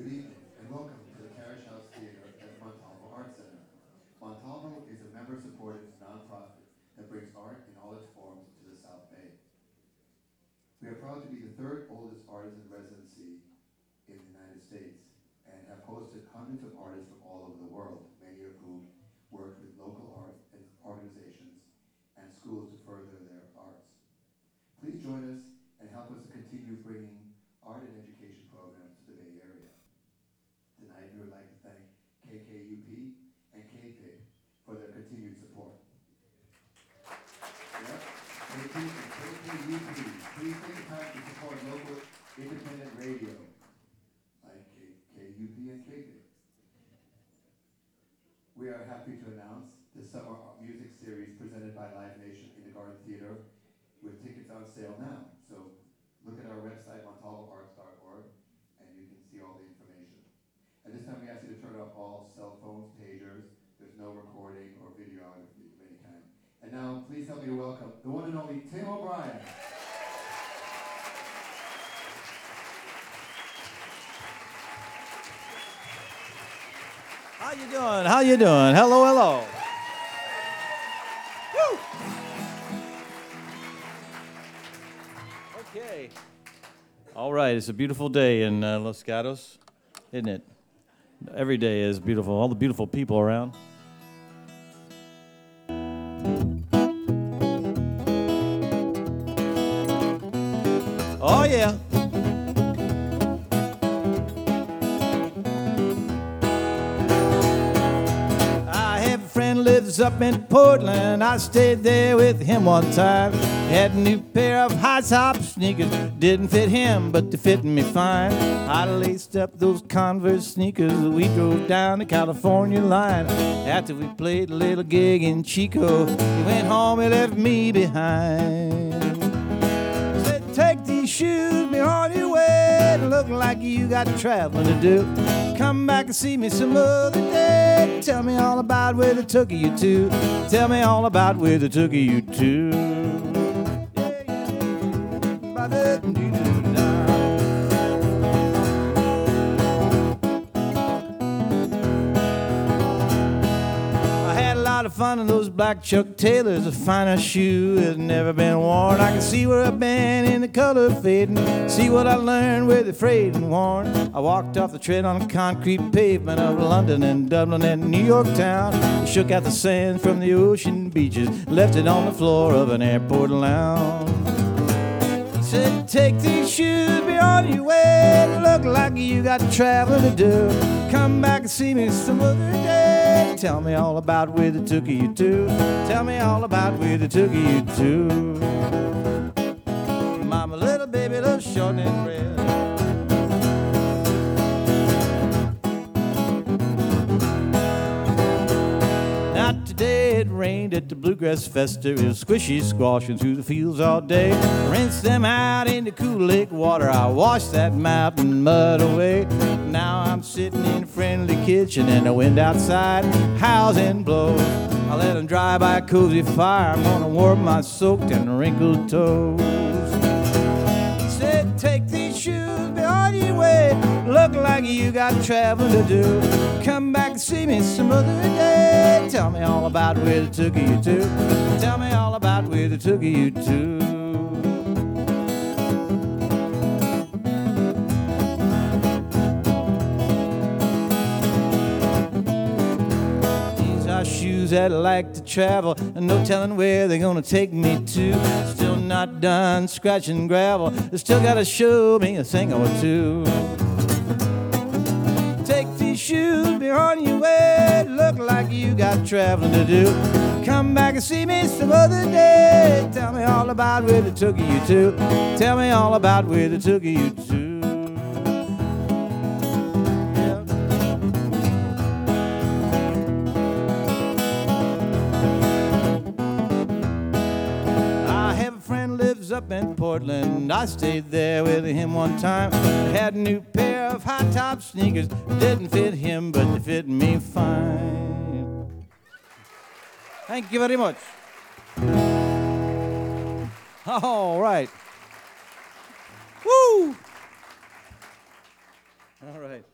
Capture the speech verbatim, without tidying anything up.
Good evening and welcome to the Carriage House Theater at Montalvo Art Center. Montalvo is a member-supported nonprofit that brings art in all its forms to the South Bay. We are proud to be the third oldest artist in residency in the United States and have hosted hundreds of artists from all over the world, many of whom work with local art and organizations and schools to further their arts. Please join us and help us to continue bringing art and education programs to the Bay Area. Tonight, we would like to thank K K U P and K P I C for their continued support. Yep. K P I C and K K U P, please take the time to support local independent radio like K K U P and K P I C. We are happy to announce the summer music series presented by Live Nation in the Garden Theater with tickets on sale now. So look at our website, montalvo arts dot org, and you can see all the information. At this time, we ask you to turn off all cell phones, pagers. There's no recording or videography of any kind. And now, please help me to welcome the one and only Tim O'Brien. How you doing? How you doing? Hello, hello. Woo! Okay. All right, it's a beautiful day in uh, Los Gatos, isn't it? Every day is beautiful. All the beautiful people around. Oh, yeah. Lives up in Portland. I stayed there with him one time. Had a new pair of high top sneakers. Didn't fit him, but they fit me fine. I laced up those Converse sneakers. We drove down the California line. After we played a little gig in Chico, he went home and left me behind. Said, take these shoes, be on your way. Look like you got traveling to do. Come back and see me some other day. Tell me all about where they took you to. Tell me all about where they took you to. Yeah, yeah. I had a lot of fun in those black Chuck Taylors. The finest shoe has never been worn. I can see where I've been in the color fading. See what I learned where they're frayed and worn. I walked off the tread on the concrete pavement of London and Dublin and New York town. Shook out the sand from the ocean beaches, left it on the floor of an airport lounge. He said, take these shoes, be on your way. Look like you got traveling to do. Come back and see me some other day. Tell me all about where they took you to. Tell me all about where they took you to. Mama, little baby, little short and red. Not today, it rained at the Bluegrass Festa. It was squishy squashing through the fields all day. Rinsed them out in the cool lake water. I washed that mountain mud away. Now I'm sitting in a friendly kitchen and the wind outside howls and blows. I let them dry by a cozy fire. I'm gonna warm my soaked and wrinkled toes. He said, take these shoes, be on your way. Look like you got traveling to do. Come back and see me some other day. Tell me all about where they took you to. Tell me all about where they took you to. Shoes that like to travel, and no telling where they're gonna take me to. Still not done scratching gravel. They still gotta show me a thing or two. Take these shoes, be on your way. Look like you got traveling to do. Come back and see me some other day. Tell me all about where they took you to. Tell me all about where they took you to. Up in Portland, I stayed there with him one time. Had a new pair of high top sneakers. Didn't fit him, but they fit me fine. Thank you very much. All right. Woo! All right.